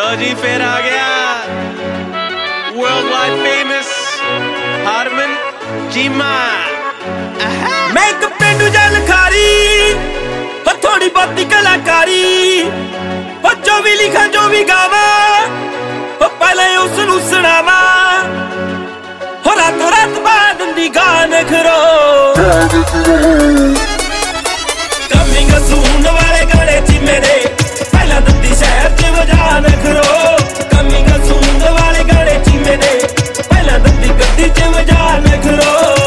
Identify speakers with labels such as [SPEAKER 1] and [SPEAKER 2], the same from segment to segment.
[SPEAKER 1] लो जी फिर आ गया world wide famous Harman Cheema.
[SPEAKER 2] मैं एक पेंडू जल खारी और थोड़ी बहुत कलाकारी और जो भी लिखा जो भी गावा और पहले उसनू सुनावा और रातों रात बाद दी गान खरो कमी गसून वाले गाने ची मेरे पहला दंदी शहर च वजान खरो कमी गसून वाले गाने ची मेरे पहला दंदी गद्दी च वजान खरो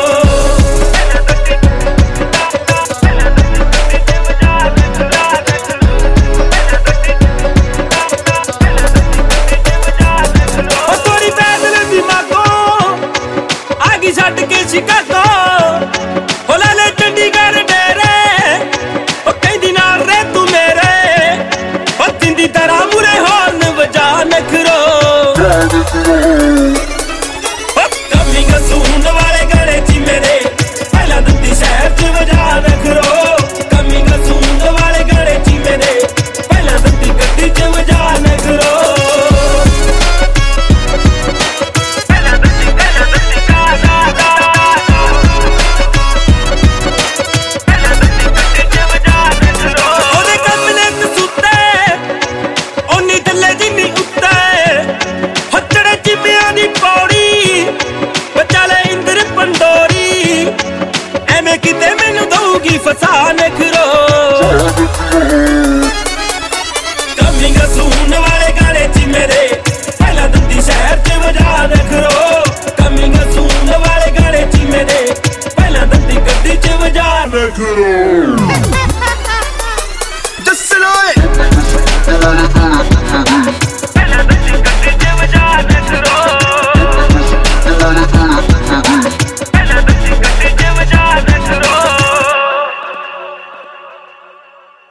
[SPEAKER 2] छट के शिकागो हो ले चंडीगढ़ डेरे ओ कई दिन रे तू मेरे ओ जिंदी तरह मुरे हॉर्न बजा नखरो ओ कमी गसून वाले गले ची मेरे पहला दंदी शहर च बजा नखरो कमी गसून वाले गले ची मेरे पहला दंदी गड्डी च बजा नखरो फसान खरो कमी गसून वाले गाने ची मेरे पहला दंदी शहर च वजा खरो कमी गसून वाले गाने ची मेरे पहला दंदी गड्डी च वजा खरो